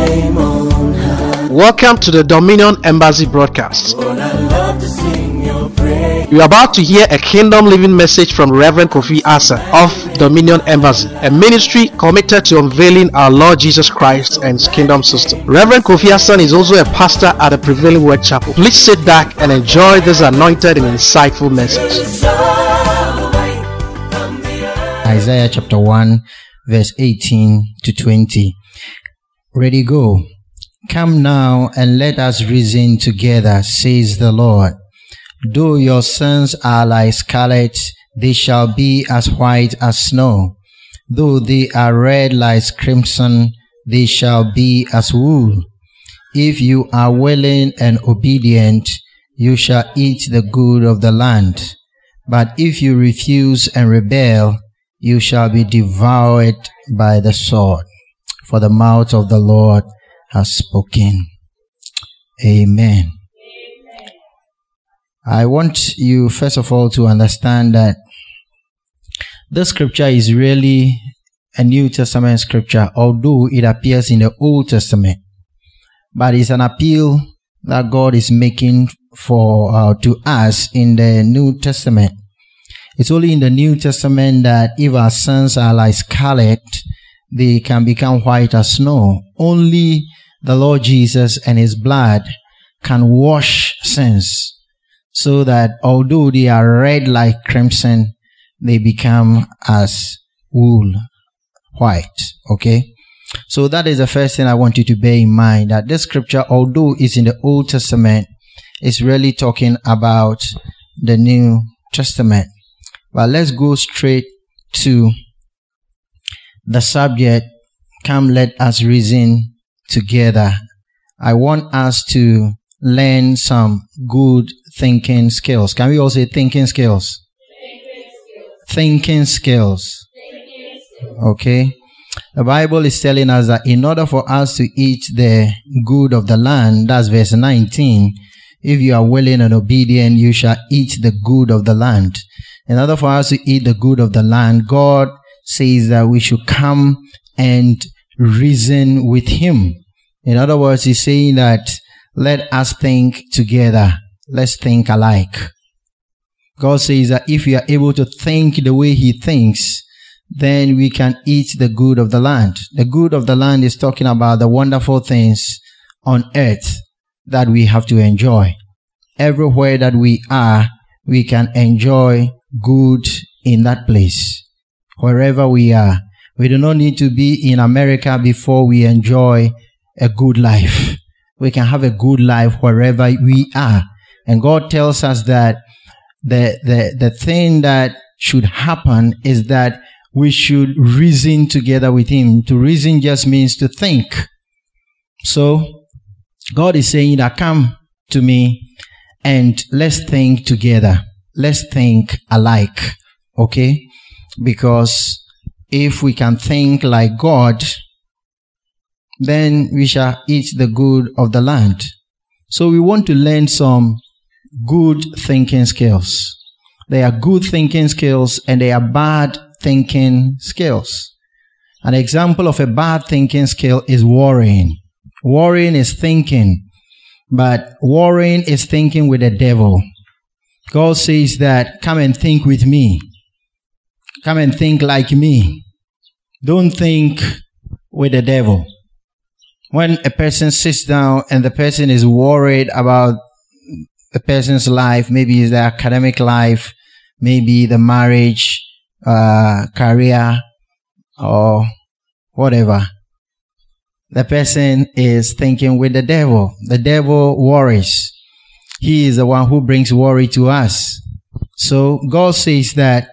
name on high. Welcome to the Dominion Embassy broadcast. Lord, I love to sing your praise. You are about to hear a kingdom living message from Reverend Kofi Asa of Dominion Embassy, a ministry committed to unveiling our Lord Jesus Christ and His kingdom system. Reverend Kofi Asa is also a pastor at the Prevailing Word Chapel. Please sit back and enjoy this anointed and insightful message. Isaiah chapter 1 verse 18 to 20. Ready, go. Come now and let us reason together, says the Lord. Though your sins are like scarlet, they shall be as white as snow. Though they are red like crimson, they shall be as wool. If you are willing and obedient, you shall eat the good of the land. But if you refuse and rebel, you shall be devoured by the sword. For the mouth of the Lord has spoken. Amen. I want you, first of all, to understand that this scripture is really a New Testament scripture, although it appears in the Old Testament. But it's an appeal that God is making to us in the New Testament. It's only in the New Testament that if our sins are like scarlet, they can become white as snow. Only the Lord Jesus and His blood can wash sins, so that although they are red like crimson, they become as wool, white. Okay? So that is the first thing I want you to bear in mind, that this scripture, although it's in the Old Testament, is really talking about the New Testament. But let's go straight to the subject. Come, let us reason together. I want us to learn some good thinking skills. Can we all say thinking skills? Thinking skills. Okay. The Bible is telling us that in order for us to eat the good of the land, that's verse 19, if you are willing and obedient, you shall eat the good of the land. In order for us to eat the good of the land, God says that we should come and reason with Him. In other words, He's saying that let us think together. Let's think alike. God says that if we are able to think the way He thinks, then we can eat the good of the land. The good of the land is talking about the wonderful things on earth that we have to enjoy. Everywhere that we are, we can enjoy good in that place. Wherever we are. We do not need to be in America before we enjoy a good life. We can have a good life wherever we are. And God tells us that the thing that should happen is that we should reason together with Him. To reason just means to think. So God is saying that come to me and let's think together. Let's think alike. Okay? Because if we can think like God, then we shall eat the good of the land. So we want to learn some good thinking skills. There are good thinking skills and there are bad thinking skills. An example of a bad thinking skill is worrying. Worrying is thinking, but worrying is thinking with the devil. God says that, come and think with me. Come and think like me. Don't think with the devil. When a person sits down and the person is worried about the person's life, maybe it's the academic life, maybe the marriage, career, or whatever, the person is thinking with the devil. The devil worries. He is the one who brings worry to us. So God says that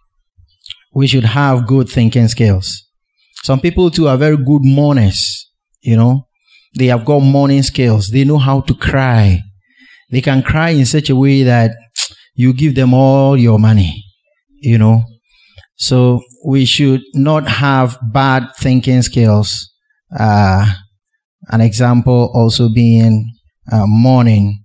we should have good thinking skills. Some people too are very good mourners. You know, they have got mourning skills. They know how to cry. They can cry in such a way that you give them all your money. You know, so we should not have bad thinking skills. An example also being mourning.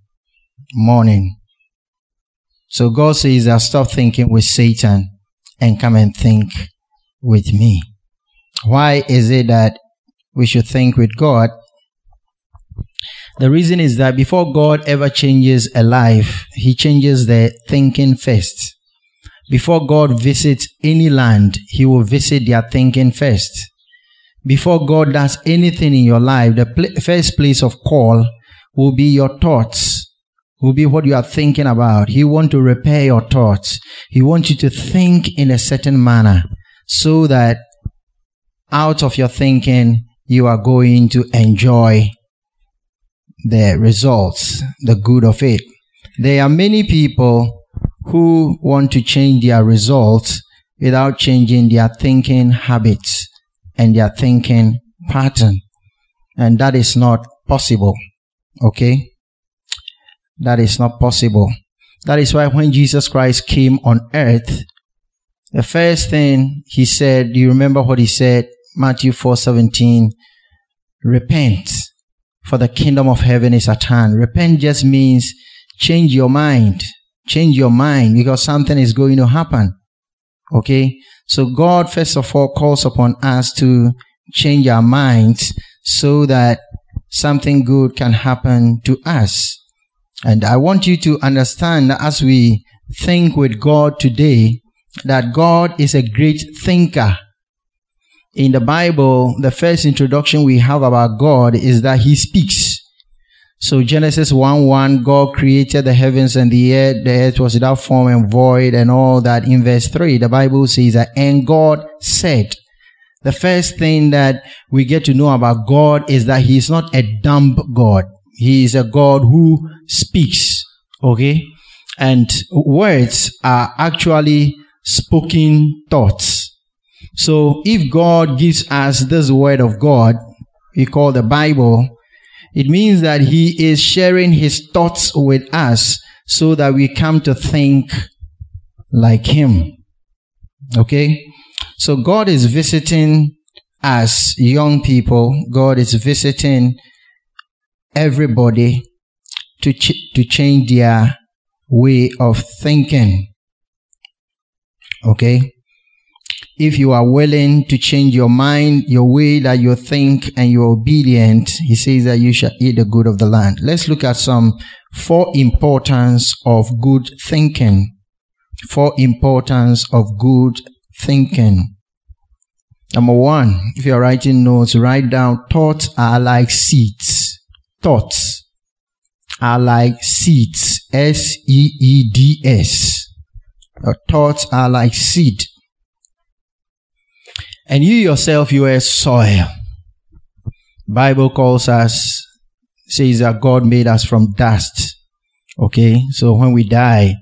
So God says that stop thinking with Satan and come and think with me. Why is it that we should think with God The reason is that before God ever changes a life, He changes the thinking first. Before God visits any land, He will visit their thinking first. Before God does anything in your life, the first place of call will be your thoughts, will be what you are thinking about. He wants to repair your thoughts. He wants you to think in a certain manner so that out of your thinking, you are going to enjoy the results, the good of it. There are many people who want to change their results without changing their thinking habits and their thinking pattern. And that is not possible. Okay? That is not possible. That is why when Jesus Christ came on earth, the first thing He said, do you remember what He said? Matthew 4:17, repent, for the kingdom of heaven is at hand. Repent just means change your mind. Change your mind because something is going to happen. Okay? So God, first of all, calls upon us to change our minds so that something good can happen to us. And I want you to understand that as we think with God today, that God is a great thinker. In the Bible, the first introduction we have about God is that He speaks. So Genesis 1:1, God created the heavens and the earth was without form and void and all that. In verse 3, the Bible says that, and God said. The first thing that we get to know about God is that He is not a dumb God. He is a God who speaks. Okay? And words are actually spoken thoughts. So if God gives us this word of God, we call the Bible, it means that He is sharing His thoughts with us so that we come to think like Him. Okay? So God is visiting us, young people. God is visiting everybody to change their way of thinking. Okay? If you are willing to change your mind, your way that you think, and you're obedient, He says that you shall eat the good of the land. Let's look at some 4 importance of good thinking. 4 importance of good thinking. Number 1, if you're writing notes, write down, thoughts are like seeds. Thoughts are like seeds. S-E-E-D-S. Your thoughts are like seed. And you yourself, you are soil. Bible calls us, says that God made us from dust. Okay? So when we die,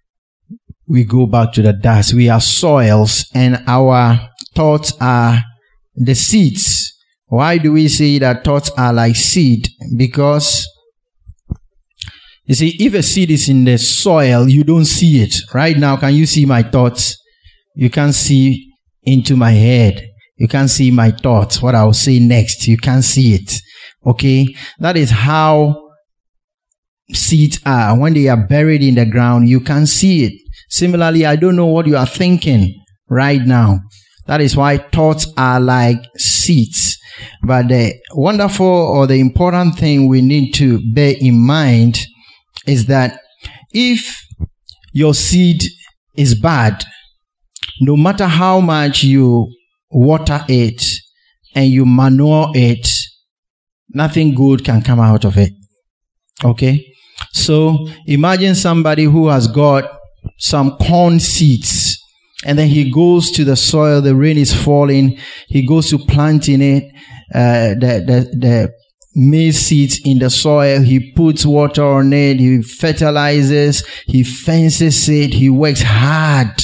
we go back to the dust. We are soils and our thoughts are the seeds. Why do we say that thoughts are like seed? Because, you see, if a seed is in the soil, you don't see it. Right now, can you see my thoughts? You can't see into my head. You can't see my thoughts, what I'll say next. You can't see it. Okay? That is how seeds are. When they are buried in the ground, you can't see it. Similarly, I don't know what you are thinking right now. That is why thoughts are like seeds. But the wonderful or the important thing we need to bear in mind is that if your seed is bad, no matter how much you water it and you manure it, nothing good can come out of it. Okay? So imagine somebody who has got some corn seeds and then he goes to the soil, the rain is falling, he goes to planting it, the maize seeds in the soil, he puts water on it, he fertilizes, he fences it, he works hard.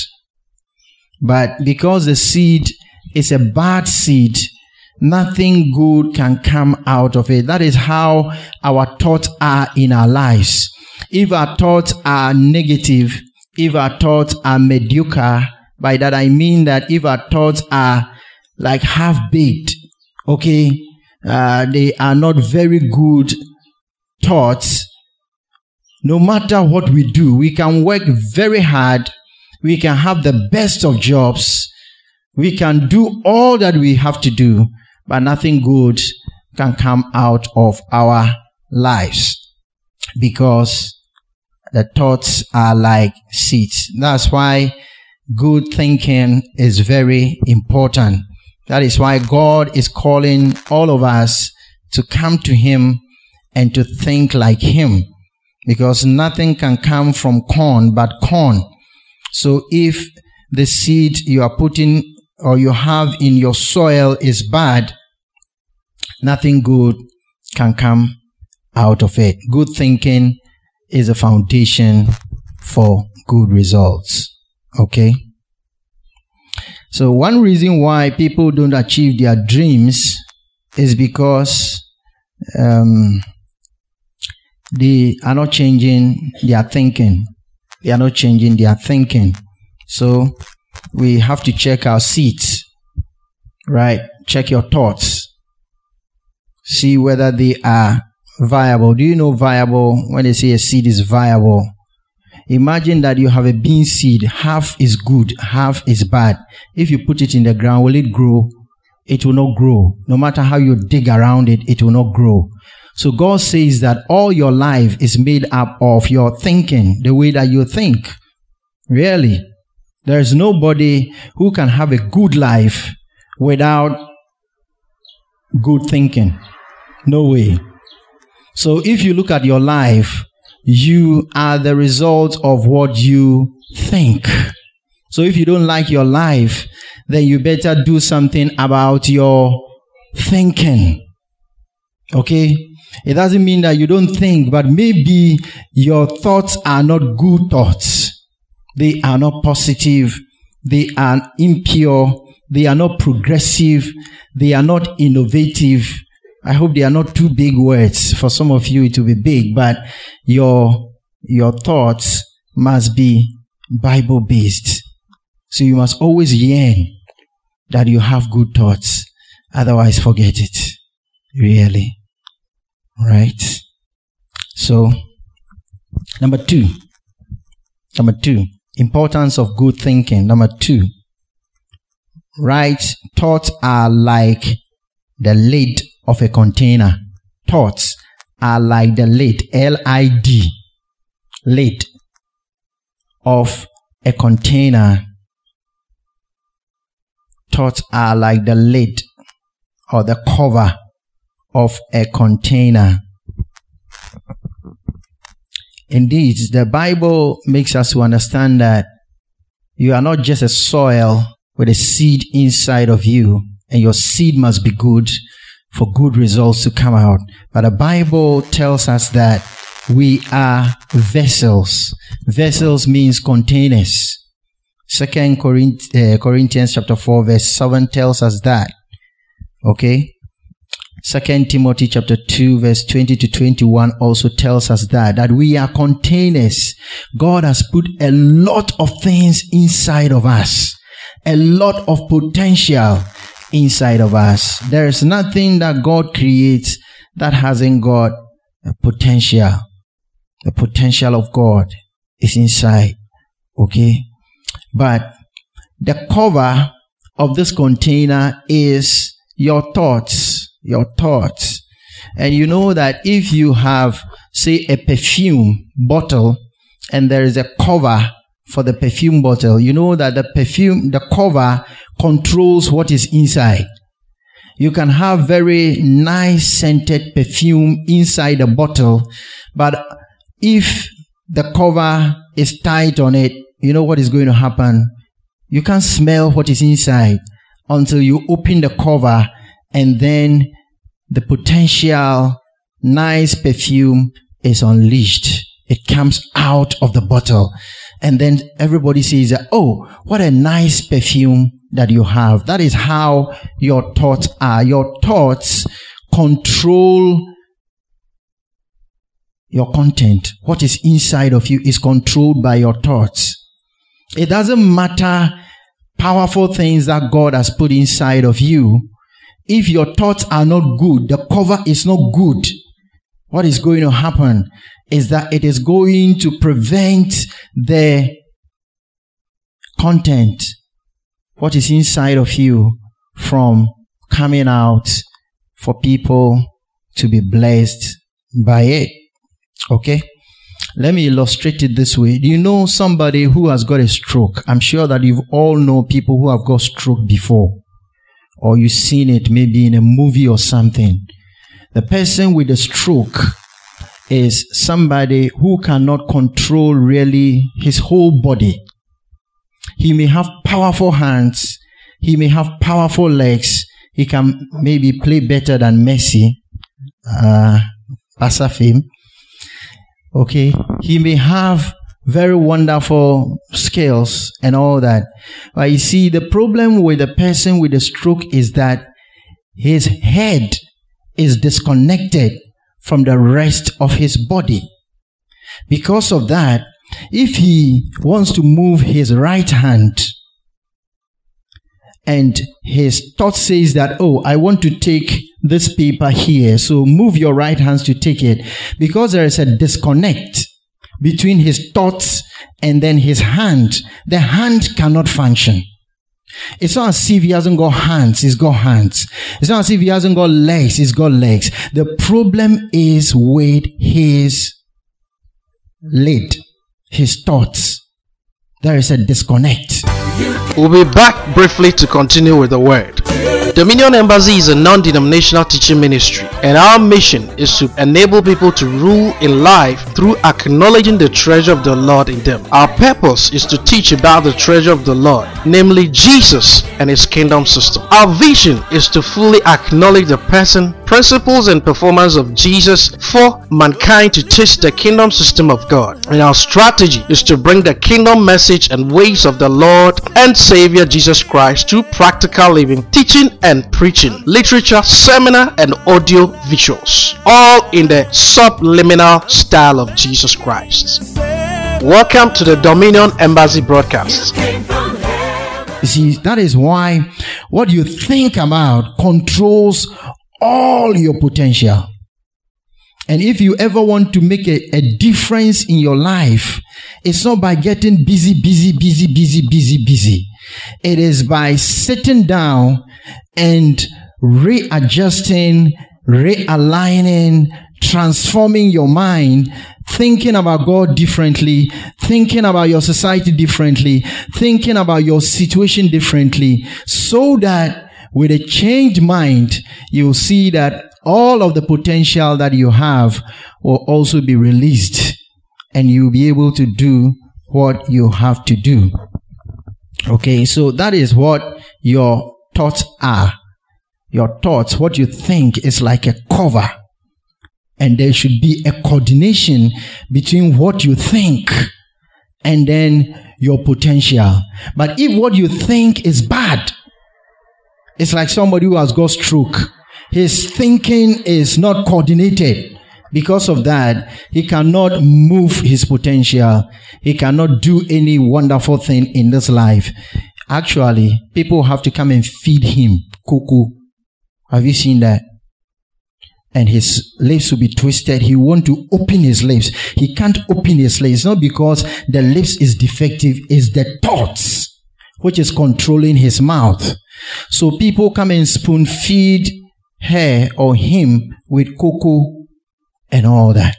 But because the seed is a bad seed, nothing good can come out of it. That is how our thoughts are in our lives. If our thoughts are negative, if our thoughts are mediocre, by that I mean that if our thoughts are like half-baked, okay, they are not very good thoughts, no matter what we do, we can work very hard, we can have the best of jobs, we can do all that we have to do, but nothing good can come out of our lives, because the thoughts are like seeds. That's why good thinking is very important. That is why God is calling all of us to come to Him and to think like Him, because nothing can come from corn but corn. So if the seed you are putting or you have in your soil is bad, nothing good can come out of it. Good thinking is a foundation for good results. Okay? So one reason why people don't achieve their dreams is because they are not changing their thinking. They are not changing their thinking. So we have to check our seeds, right? Check your thoughts. See whether they are viable. Do you know viable? When they say a seed is viable, imagine that you have a bean seed. Half is good, half is bad. If you put it in the ground, will it grow? It will not grow. No matter how you dig around it, it will not grow. So God says that all your life is made up of your thinking, the way that you think. Really. There is nobody who can have a good life without good thinking. No way. So if you look at your life, you are the result of what you think. So if you don't like your life, then you better do something about your thinking. Okay? It doesn't mean that you don't think, but maybe your thoughts are not good thoughts. They are not positive. They are impure. They are not progressive. They are not innovative. I hope they are not too big words. For some of you, it will be big, but your thoughts must be Bible-based. So you must always yearn that you have good thoughts. Otherwise, forget it. Really. Right? So, number two, importance of good thinking. Number two, right? Thoughts are like the lid of a container. Thoughts are like the lid, L-I-D, lid of a container. Thoughts are like the lid or the cover of a container. Indeed, the Bible makes us to understand that you are not just a soil with a seed inside of you, and your seed must be good for good results to come out. But the Bible tells us that we are vessels. Vessels means containers. 2 Corinthians chapter 4 verse 7 tells us that. Okay? 2 Timothy chapter 2 verse 20 to 21 also tells us that we are containers. God has put a lot of things inside of us. A lot of potential inside of us. There is nothing that God creates that hasn't got a potential. The potential of God is inside. Okay? But the cover of this container is your thoughts. Your thoughts. And you know that if you have, say, a perfume bottle and there is a cover for the perfume bottle, you know that the cover controls what is inside. You can have very nice scented perfume inside the bottle, but if the cover is tight on it, you know what is going to happen? You can't smell what is inside until you open the cover, and then the potential nice perfume is unleashed. It comes out of the bottle. And then everybody says, oh, what a nice perfume that you have. That is how your thoughts are. Your thoughts control your content. What is inside of you is controlled by your thoughts. It doesn't matter powerful things that God has put inside of you. If your thoughts are not good, the cover is not good, what is going to happen is that it is going to prevent the content, what is inside of you, from coming out for people to be blessed by it. Okay? Let me illustrate it this way. Do you know somebody who has got a stroke? I'm sure that you all know people who have got stroke before. Or you've seen it maybe in a movie or something. The person with a stroke is somebody who cannot control really his whole body. He may have powerful hands. He may have powerful legs. He can maybe play better than Messi. Pastor fame. Okay. He may have very wonderful skills and all that. But you see, the problem with a person with a stroke is that his head is disconnected from the rest of his body. Because of that, if he wants to move his right hand and his thought says that, oh, I want to take this paper here, so move your right hands to take it, because there is a disconnect between his thoughts and then his hand, the hand cannot function. It's not as if he hasn't got hands, he's got hands. It's not as if he hasn't got legs, he's got legs. The problem is with his lid, his thoughts. There is a disconnect. We'll be back briefly to continue with the word. Dominion Embassy is a non-denominational teaching ministry, and our mission is to enable people to rule in life through acknowledging the treasure of the Lord in them. Our purpose is to teach about the treasure of the Lord, namely Jesus and His kingdom system. Our vision is to fully acknowledge the person, principles, and performance of Jesus for mankind to taste the kingdom system of God. And our strategy is to bring the kingdom message and ways of the Lord and Savior Jesus Christ to practical living, teaching and preaching, literature, seminar, and audio visuals, all in the subliminal style of Jesus Christ. Welcome to the Dominion Embassy broadcast. You see, that is why what you think about controls all your potential. And if you ever want to make a difference in your life, it's not by getting busy. It is by sitting down and readjusting, realigning, transforming your mind, thinking about God differently, thinking about your society differently, thinking about your situation differently, so that with a changed mind, you'll see that all of the potential that you have will also be released, and you'll be able to do what you have to do. Okay, so that is what your thoughts are. Your thoughts, what you think, is like a cover. And there should be a coordination between what you think and then your potential. But if what you think is bad, it's like somebody who has got stroke. His thinking is not coordinated. Because of that, he cannot move his potential. He cannot do any wonderful thing in this life. Actually, people have to come and feed him. Cuckoo. Have you seen that? And his lips will be twisted. He want to open his lips. He can't open his lips. It's not because the lips is defective. It's the thoughts which is controlling his mouth. So people come and spoon feed her or him with cocoa and all that.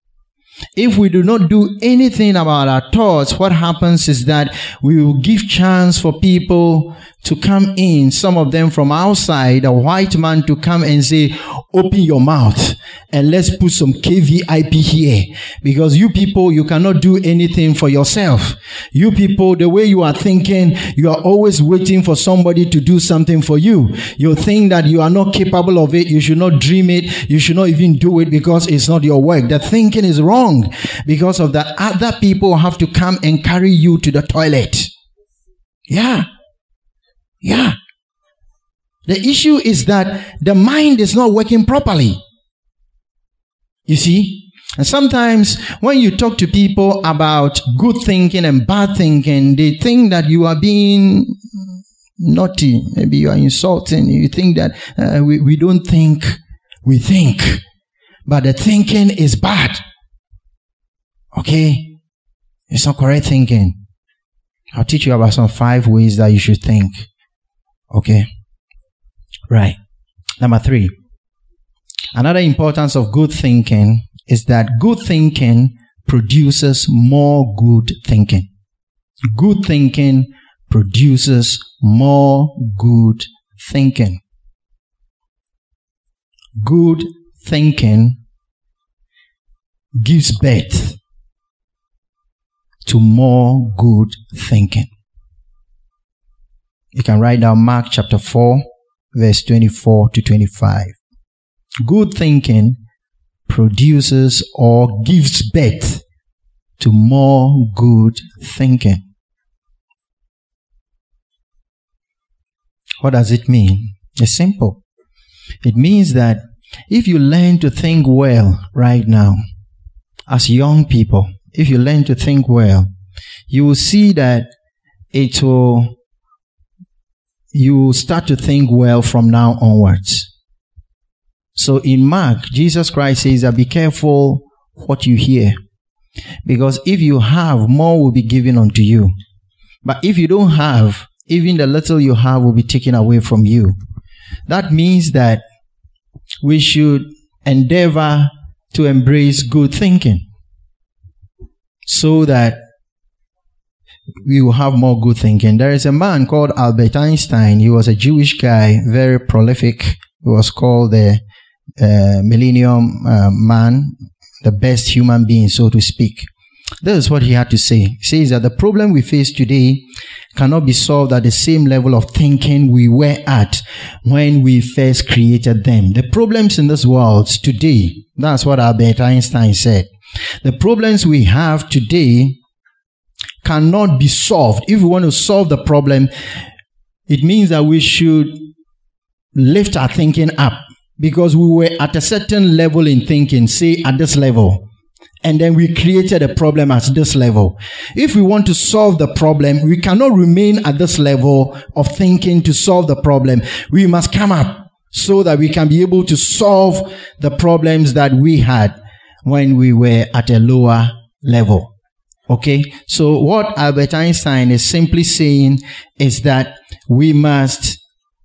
If we do not do anything about our thoughts, what happens is that we will give chance for people to come in, some of them from outside, a white man to come and say, open your mouth and let's put some KVIP here. Because you people, you cannot do anything for yourself. You people, the way you are thinking, you are always waiting for somebody to do something for you. You think that you are not capable of it. You should not dream it. You should not even do it because it's not your work. The thinking is wrong. Because of that, other people have to come and carry you to the toilet. Yeah. The issue is that the mind is not working properly. You see? And sometimes when you talk to people about good thinking and bad thinking, they think that you are being naughty. Maybe you are insulting. You think that we don't think, we think. But the thinking is bad. Okay? It's not correct thinking. I'll teach you about some 5 ways that you should think. Okay? Right. Number 3. Another importance of good thinking is that good thinking produces more good thinking. Good thinking produces more good thinking. Good thinking gives birth to more good thinking. You can write down Mark chapter 4, verse 24 to 25. Good thinking produces or gives birth to more good thinking. What does it mean? It's simple. It means that if you learn to think well right now, as young people, if you learn to think well, you will see that you will start to think well from now onwards. So in Mark, Jesus Christ says that be careful what you hear. Because if you have, more will be given unto you. But if you don't have, even the little you have will be taken away from you. That means that we should endeavor to embrace good thinking so that we will have more good thinking. There is a man called Albert Einstein. He was a Jewish guy, very prolific. He was called the Millennium Man, the best human being, so to speak. This is what he had to say. He says that the problem we face today cannot be solved at the same level of thinking we were at when we first created them. The problems in this world today, that's what Albert Einstein said. The problems we have today cannot be solved. If we want to solve the problem, it means that we should lift our thinking up, because we were at a certain level in thinking, say at this level, and then we created a problem at this level. If we want to solve the problem, we cannot remain at this level of thinking to solve the problem. We must come up so that we can be able to solve the problems that we had when we were at a lower level. Okay, so what Albert Einstein is simply saying is that we must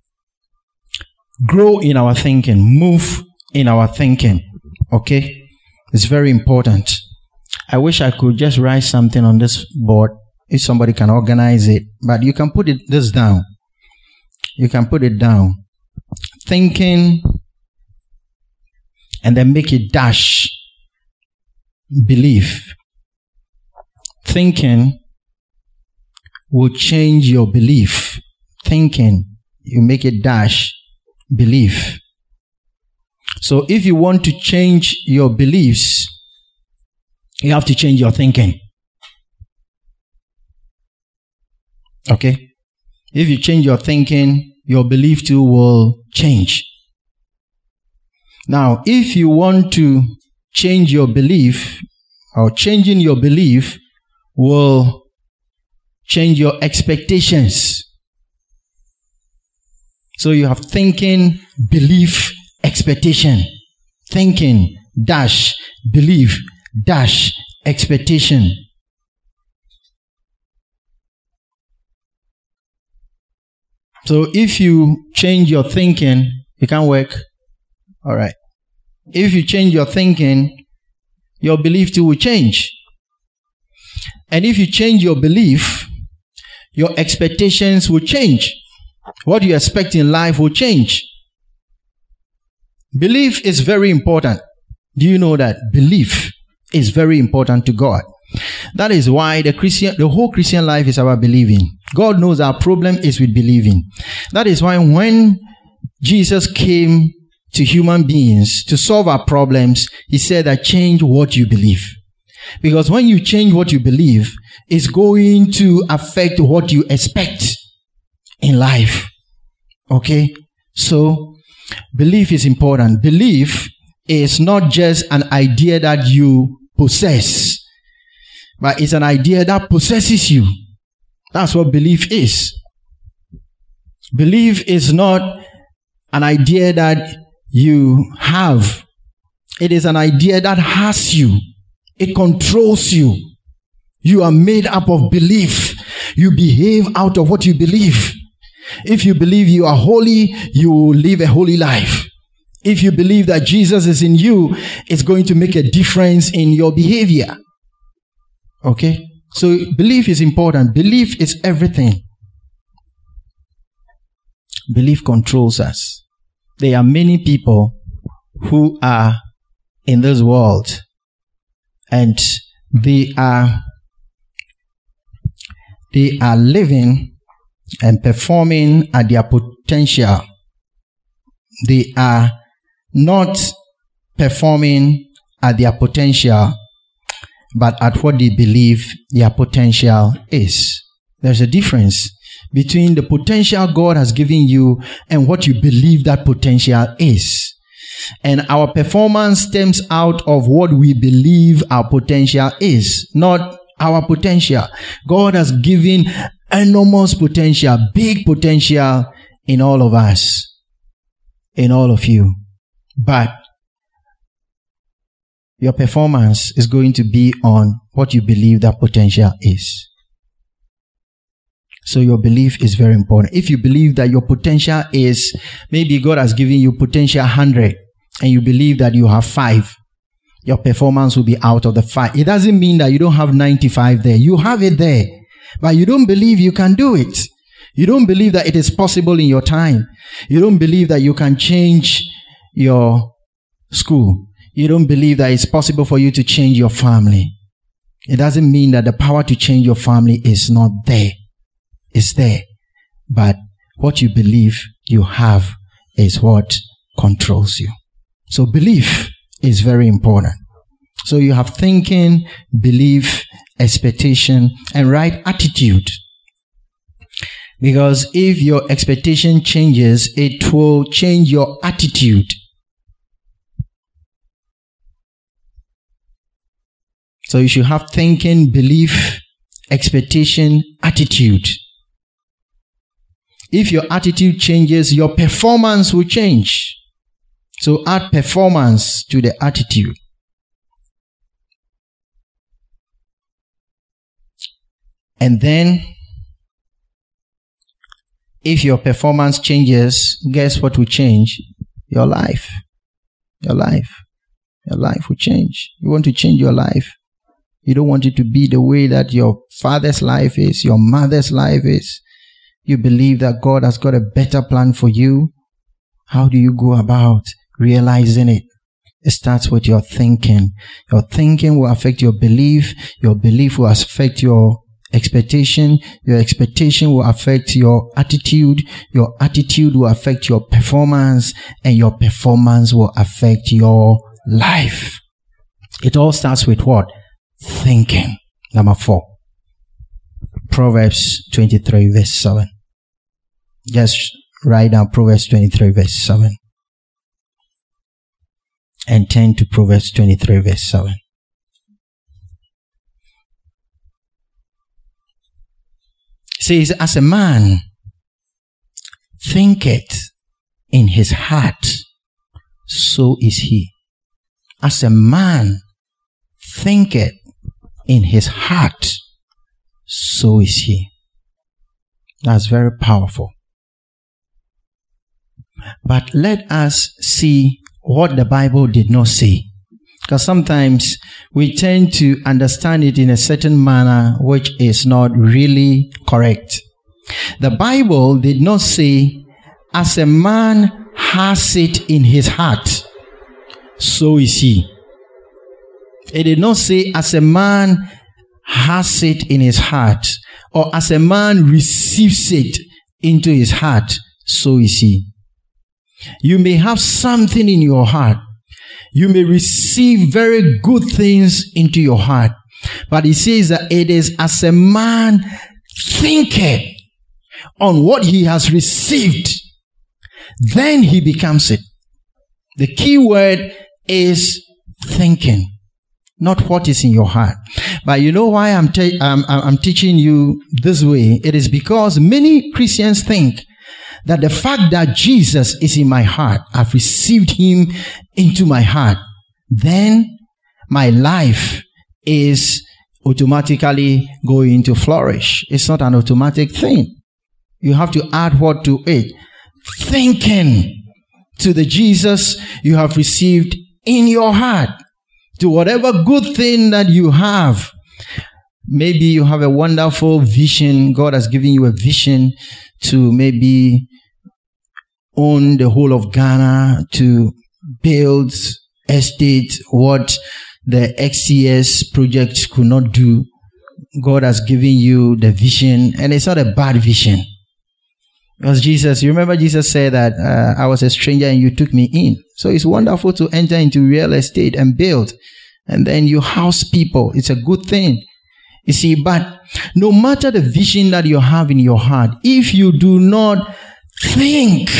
grow in our thinking, move in our thinking. Okay, it's very important. I wish I could just write something on this board if somebody can organize it, but you can put this down. You can put it down. Thinking, and then make it dash belief. Thinking will change your belief. Thinking, you make it dash belief. So if you want to change your beliefs, you have to change your thinking. Okay? If you change your thinking, your belief too will change. Now, if you want to change your belief, or changing your belief will change your expectations. So you have thinking, belief, expectation. Thinking, dash, belief, dash, expectation. So if you change your thinking, it can work. All right. If you change your thinking, your belief too will change. And if you change your belief, your expectations will change. What you expect in life will change. Belief is very important. Do you know that? Belief is very important to God. That is why the whole Christian life is about believing. God knows our problem is with believing. That is why when Jesus came to human beings to solve our problems, he said that change what you believe. Because when you change what you believe, it's going to affect what you expect in life. Okay? So, belief is important. Belief is not just an idea that you possess, but it's an idea that possesses you. That's what belief is. Belief is not an idea that you have. It is an idea that has you. It controls you. You are made up of belief. You behave out of what you believe. If you believe you are holy, you will live a holy life. If you believe that Jesus is in you, it's going to make a difference in your behavior. Okay? So belief is important. Belief is everything. Belief controls us. There are many people who are in this world and they are living and performing at their potential. They are not performing at their potential, but at what they believe their potential is. There's a difference between the potential God has given you and what you believe that potential is. And our performance stems out of what we believe our potential is, not our potential. God has given enormous potential, big potential in all of us, in all of you. But your performance is going to be on what you believe that potential is. So your belief is very important. If you believe that your potential is, maybe God has given you potential 100 and you believe that you have 5, your performance will be out of the 5. It doesn't mean that you don't have 95 there. You have it there, but you don't believe you can do it. You don't believe that it is possible in your time. You don't believe that you can change your school. You don't believe that it's possible for you to change your family. It doesn't mean that the power to change your family is not there. It's there. But what you believe you have is what controls you. So belief is very important. So you have thinking, belief, expectation, and right attitude. Because if your expectation changes, it will change your attitude. So you should have thinking, belief, expectation, attitude. If your attitude changes, your performance will change. So add performance to the attitude. And then, if your performance changes, guess what will change? Your life. Your life. Your life will change. You want to change your life. You don't want it to be the way that your father's life is, your mother's life is. You believe that God has got a better plan for you. How do you go about realizing it? It starts with your thinking. Your thinking will affect your belief. Your belief will affect your expectation. Your expectation will affect your attitude. Your attitude will affect your performance. And your performance will affect your life. It all starts with what? Thinking. Number 4. Proverbs 23 verse 7. Just write down Proverbs 23 verse 7. And turn to Proverbs 23 verse 7. It says, as a man thinketh in his heart, so is he. As a man thinketh in his heart, so is he. That's very powerful. But let us see what the Bible did not say. Because sometimes we tend to understand it in a certain manner which is not really correct. The Bible did not say, as a man has it in his heart, so is he. It did not say, as a man has it in his heart, or as a man receives it into his heart, so is he. You may have something in your heart. You may receive very good things into your heart. But it says that it is as a man thinketh on what he has received, then he becomes it. The key word is thinking, not what is in your heart. But you know why I'm teaching you this way? It is because many Christians think that the fact that Jesus is in my heart, I've received him into my heart, then my life is automatically going to flourish. It's not an automatic thing. You have to add what to it? Thinking. to the Jesus you have received in your heart, to whatever good thing that you have. Maybe you have a wonderful vision. God has given you a vision to maybe own the whole of Ghana, to build estate, what the XCS project could not do. God has given you the vision, and it's not a bad vision. Because Jesus, you remember Jesus said that I was a stranger and you took me in. So it's wonderful to enter into real estate and build. And then you house people. It's a good thing. You see, but no matter the vision that you have in your heart, if you do not think,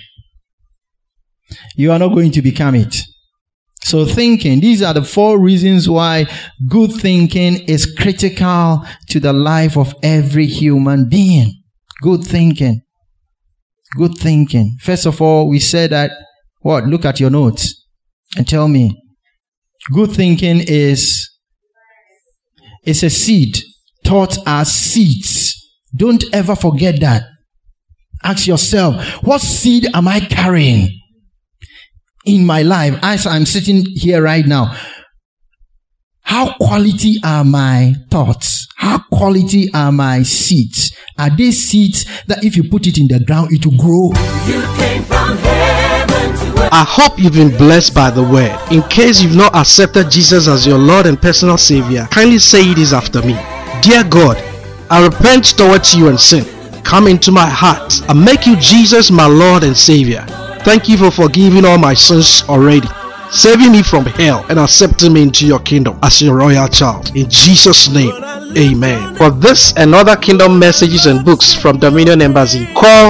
you are not going to become it. So thinking, these are the 4 reasons why good thinking is critical to the life of every human being. Good thinking. Good thinking. First of all, we said that, what? Look at your notes and tell me. Good thinking is a seed. Thoughts are seeds. Don't ever forget that. Ask yourself, what seed am I carrying in my life as I'm sitting here right now? How quality are my thoughts? How quality are my seeds? Are they seeds that if you put it in the ground, it will grow? You came from heaven to earth. I hope you've been blessed by the word. In case you've not accepted Jesus as your Lord and personal Savior, kindly say this after me. Dear God, I repent towards you and sin. Come into my heart and make you Jesus my Lord and Savior. Thank you for forgiving all my sins already, saving me from hell and accepting me into your kingdom as your royal child. In Jesus' name, amen. For this and other kingdom messages and books from Dominion Embassy, call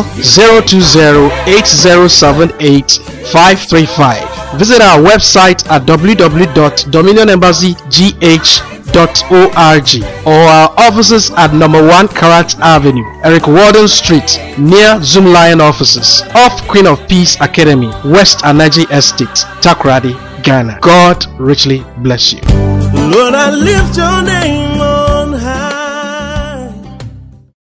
020-8078-535. Visit our website at www.dominionembassygh.org or our offices at number 1 Karat Avenue, Eric Warden Street, near Zoom Lion offices, off Queen of Peace Academy, West Anaji Estate, Takoradi, Ghana. God richly bless you. Lord, I lift your name.